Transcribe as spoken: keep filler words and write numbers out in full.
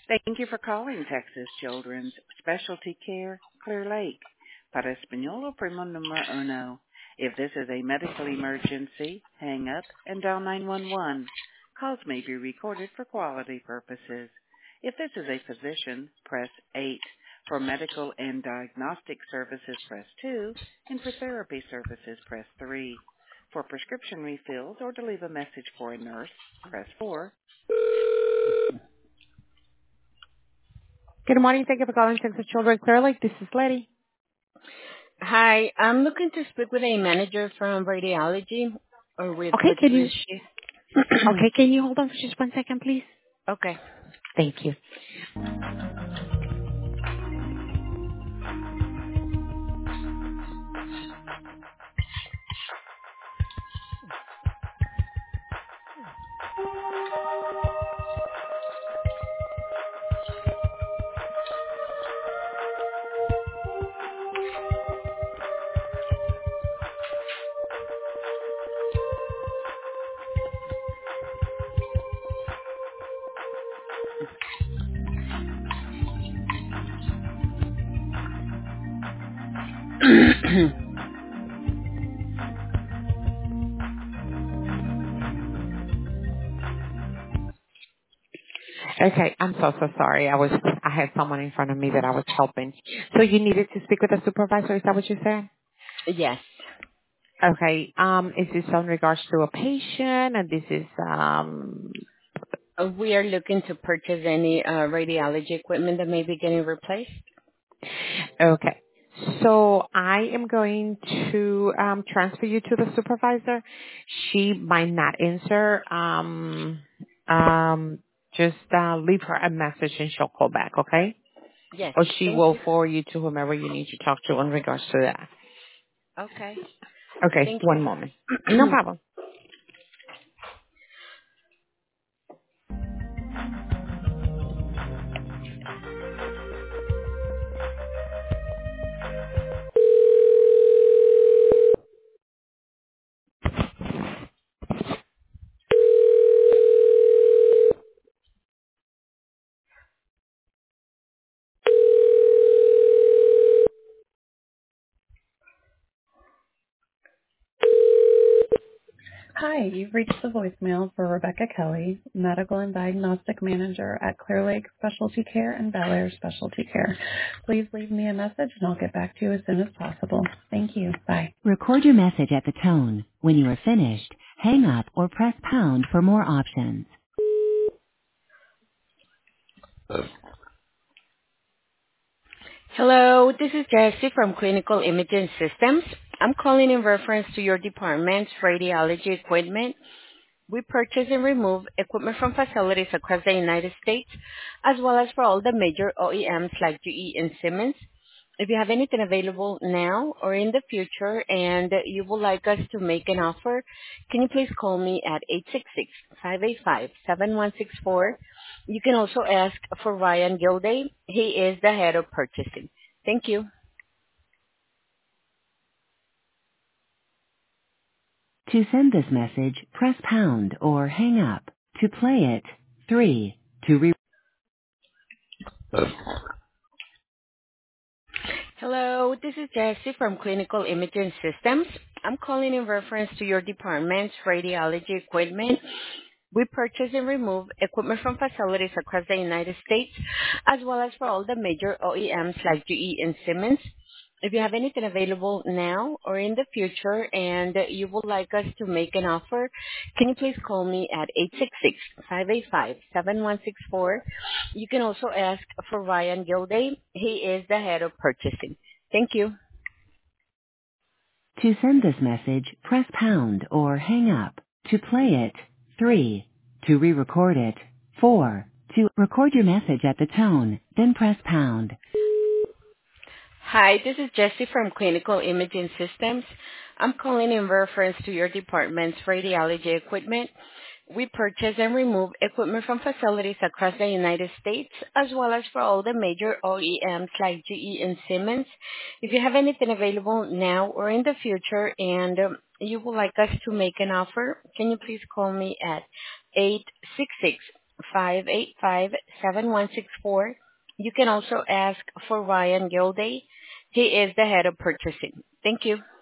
Thank you for calling Texas Children's Specialty Care, Clear Lake. Para español, oprima número uno. If this is a medical emergency, hang up and dial nine one one. Calls may be recorded for quality purposes. If this is a physician, press eight. For medical and diagnostic services, press two. And for therapy services, press three. For prescription refills or to leave a message for a nurse, press four. Good morning. Thank you for calling Texas Children's Clear Lake. This is Letty. Hi, I'm looking to speak with a manager from radiology or with Okay, with can with you she. okay, can you hold on for just one second, please? Okay. Thank you. Okay, I'm so so sorry. I was I had someone in front of me that I was helping. So you needed to speak with a supervisor, is that what you said? Yes. Okay. Um, is this in regards to a patient and this is um Uh, We are looking to purchase any uh, radiology equipment that may be getting replaced. okay. So I am going to um transfer you to the supervisor. She might not answer. Um um just uh leave her a message and she'll call back, okay? Yes. Or she Thank will you. forward you to whomever you need to talk to in regards to that. Okay. Okay, Thank one moment. No you. problem. Hi, you've reached the voicemail for Rebecca Kelly, Medical and Diagnostic Manager at Clear Lake Specialty Care and Bel Air Specialty Care. Please leave me a message and I'll get back to you as soon as possible. Thank you. Bye. Record your message at the tone. When you are finished, hang up or press pound for more options. Hello, this is Jessie from Clinical Imaging Systems. I'm calling in reference to your department's radiology equipment. We purchase and remove equipment from facilities across the United States, as well as for all the major O E Ms like G E and Siemens. If you have anything available now or in the future and you would like us to make an offer, can you please call me at eight six six, five eight five, seven one six four. You can also ask for Ryan Gilday. He is the head of purchasing. Thank you. To send this message, press pound or hang up. To play it, three. To re- Hello, this is Jessie from Clinical Imaging Systems. I'm calling in reference to your department's radiology equipment. We purchase and remove equipment from facilities across the United States, as well as for all the major O E Ms like G E and Siemens. If you have anything available now or in the future and you would like us to make an offer, can you please call me at eight six six, five eight five, seven one six four. You can also ask for Ryan Gilday. He is the head of purchasing. Thank you. to send this message, press pound or hang up. To play it, three. To re-record it, four. To record your message at the tone, then press pound. Hi, this is Jessie from Clinical Imaging Systems. I'm calling in reference to your department's radiology equipment. We purchase and remove equipment from facilities across the United States, as well as for all the major O E Ms like G E and Siemens. If you have anything available now or in the future and um, you would like us to make an offer, can you please call me at eight six six, five eight five, seven one six four. You can also ask for Ryan Gilday. He is the head of purchasing. Thank you.